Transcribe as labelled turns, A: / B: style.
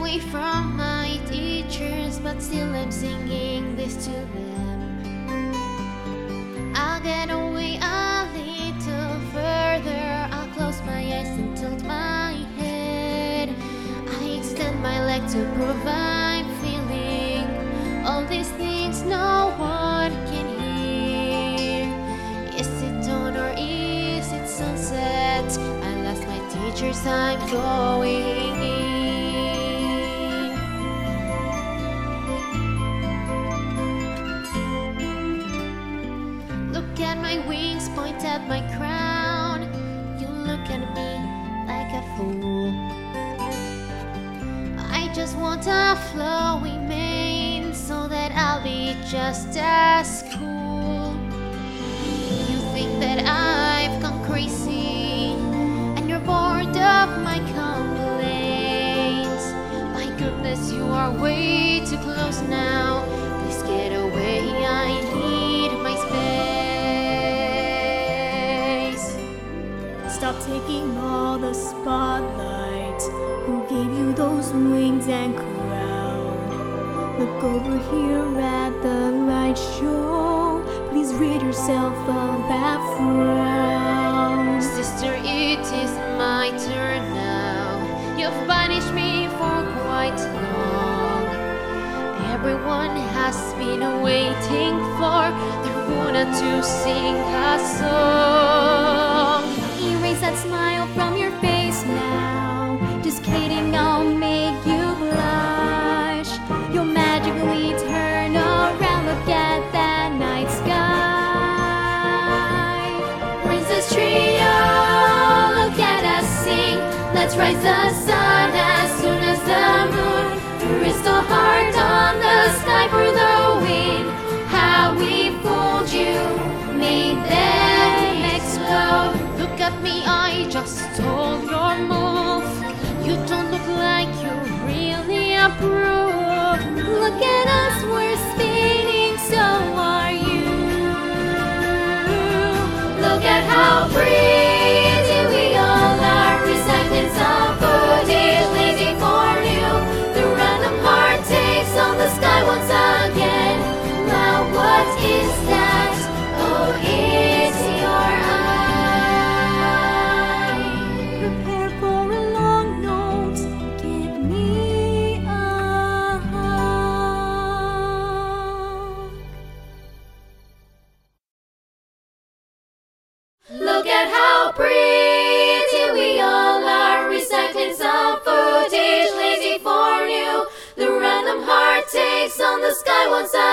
A: away from my teachers, but still I'm singing this to them. I'll get away a little further. I'll close my eyes and tilt my head. I extend my leg to prove I'm feeling all these things no one can hear. Is it dawn or is it sunset? I lost my teachers, I'm going in. Look at my wings, point at my crown. You look at me like a fool. I just want a flowing mane so that I'll be just as cool. You think that I've gone crazy and you're bored of my complaints. My goodness, you are way too close now. Please get away, I need my space.
B: Stop taking all the spotlight. Who gave you those wings and crown? Look over here at the light show. Please rid yourself of that frown.
A: Sister, it is my turn now. You've banished me for quite long. Everyone has been waiting for their Luna to sing a song.
B: Erase that smile from your face now. Just kidding, I'll make you blush. You'll magically turn around, look at that night sky.
A: Princess Trio, look at us sing. Let's rise the sun as soon as the moon. Raise the heart on the sky for the win. How we fooled you, made them explode. Look at me, I just stole your move. You don't look like you really approve.
B: Look at us, we're spinning, so are you.
A: Look at how pretty we all are. Recycling some footage, lazy for you. The random heart takes on the sky once again. Now what is that? Oh, it's your eye.
B: Prepare for a long note. Give me a hug.
A: Look at how pretty we all are. Recycling some footage, lazy for you. The random heart takes on the sky once again.